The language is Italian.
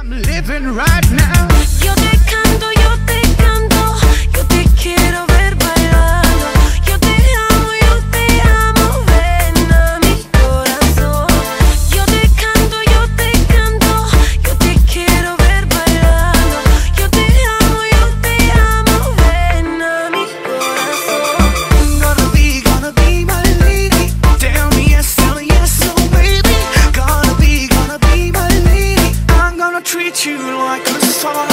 I'm living right now. Yo te canto, yo te quiero ver bailando. Yo te amo, ven a mi corazón. Yo te canto, yo te quiero ver bailando. Yo te amo, ven a mi corazón. Gonna be my lady. Tell me yes, oh baby. Gonna be my lady. I'm gonna treat you like a star.